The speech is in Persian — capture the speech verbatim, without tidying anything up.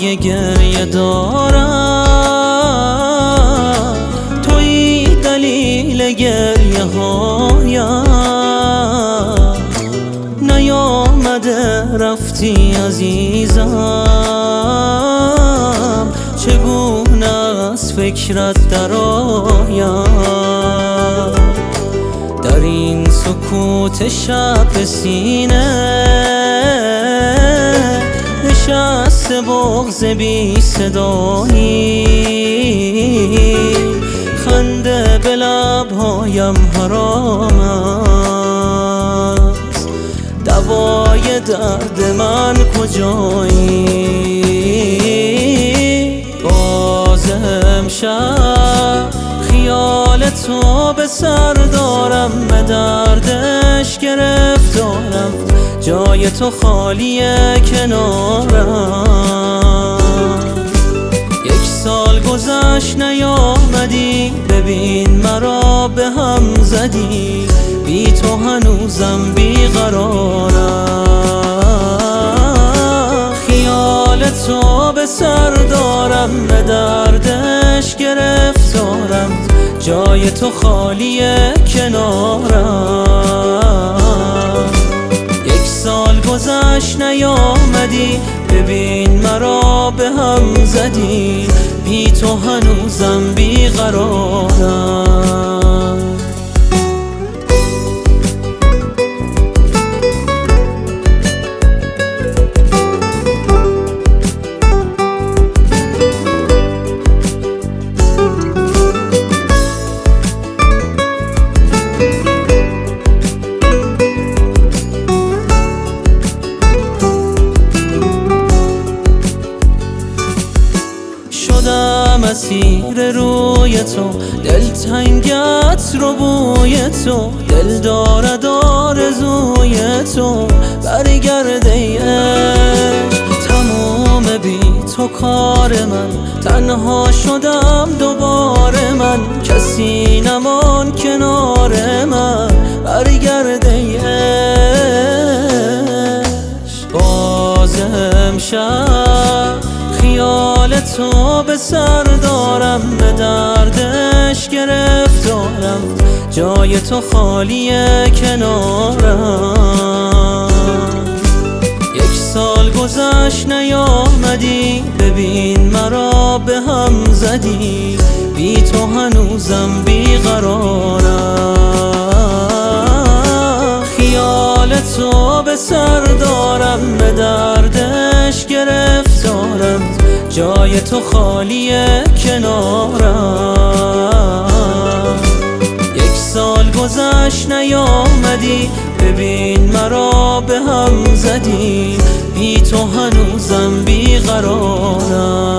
های گریه دارم، تویی دلیل گریه هایم. نیامده رفتی عزیزم، چگونه از فکرت درآیم. در این سکوت شب سینه نشسته بغض بی صدایی، خنده به لبهایم حرام است. دوای درد من کجایی؟ باز امشب خیال تو به سر دارم، به دردش گرفتارم، جای تو خالیه کنارم. یک سال گذشت نیامدی، ببین مرا به هم زدی، بی تو هنوزم بیقرارم. خیال تو به سر دارم، به دردش گرفتارم، جای تو خالیه کنارم. یک سال گذشت نیامدی، ببین مرا به هم زدی، بی تو هنوزم بیقرارم. مسیر روی تو، دلتنگت رو بوی تو، دل دارد آرزوی تو، برگرده عشق. تموم بی تو کار من، تنها شدم دوباره من، کسی نمان کنار من، برگرده عشق. باز امشب خیال تو به سر دارم، به دردش گرفتارم، جای تو خالیه کنارم. یک سال گذشت نیامدی، ببین مرا به هم زدی، بی تو هنوزم بیقرارم. خیال تو به سر دارم، به دردش گرفتارم، جای تو خالیه کنارم. یک سال گذشت نیامدی، ببین مرا به هم زدی، بی تو هنوزم بیقرارم.